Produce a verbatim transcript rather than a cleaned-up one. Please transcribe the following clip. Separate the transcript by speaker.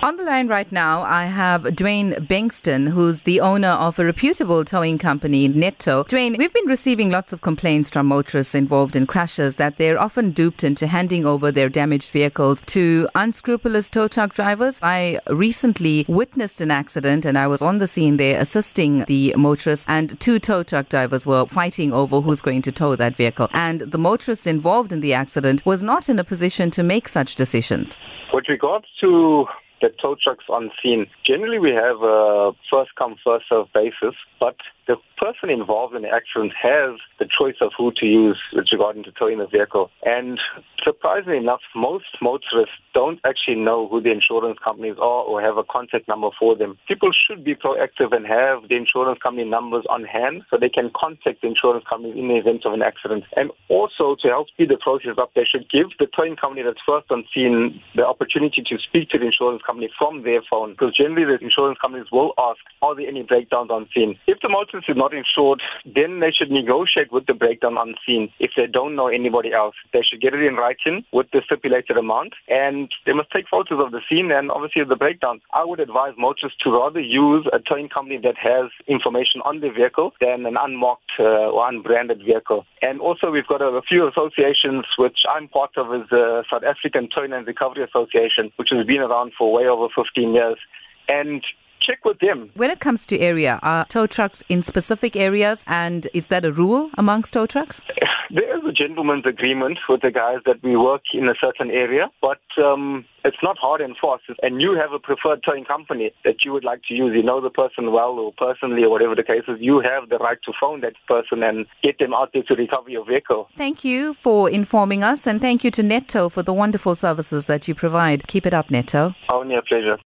Speaker 1: On the line right now, I have Dwayne Bengston, who's the owner of a reputable towing company, Nettow. Dwayne, we've been receiving lots of complaints from motorists involved in crashes that they're often duped into handing over their damaged vehicles to unscrupulous tow truck drivers. I recently witnessed an accident and I was on the scene there assisting the motorists, and two tow truck drivers were fighting over who's going to tow that vehicle. And the motorist involved in the accident was not in a position to make such decisions.
Speaker 2: With regards to the tow trucks on scene, generally we have a first come, first served basis, but the person involved in the accident has the choice of who to use with regarding to towing the vehicle. And surprisingly enough, most motorists don't actually know who the insurance companies are or have a contact number for them. People should be proactive and have the insurance company numbers on hand so they can contact the insurance companies in the event of an accident. And also, to help speed the process up, they should give the towing company that's first on scene the opportunity to speak to the insurance company from their phone, because generally the insurance companies will ask, are there any breakdowns on scene? If the motorist is not insured, then they should negotiate with the breakdown on scene. If they don't know anybody else, they should get it in writing with the stipulated amount, and they must take photos of the scene and obviously the breakdown. I would advise motorists to rather use a towing company that has information on the vehicle than an unmarked uh, or unbranded vehicle. And also we've got a, a few associations, which I'm part of, is the South African Towing and Recovery Association, which has been around for way over fifteen years. And check with them.
Speaker 1: When it comes to area, are tow trucks in specific areas, and is that a rule amongst tow trucks?
Speaker 2: There is a gentleman's agreement with the guys that we work in a certain area, but um, it's not hard and fast. And you have a preferred towing company that you would like to use. You know the person well or personally or whatever the case is. You have the right to phone that person and get them out there to recover your vehicle.
Speaker 1: Thank you for informing us, and thank you to Nettow for the wonderful services that you provide. Keep it up, Nettow.
Speaker 2: Only a pleasure.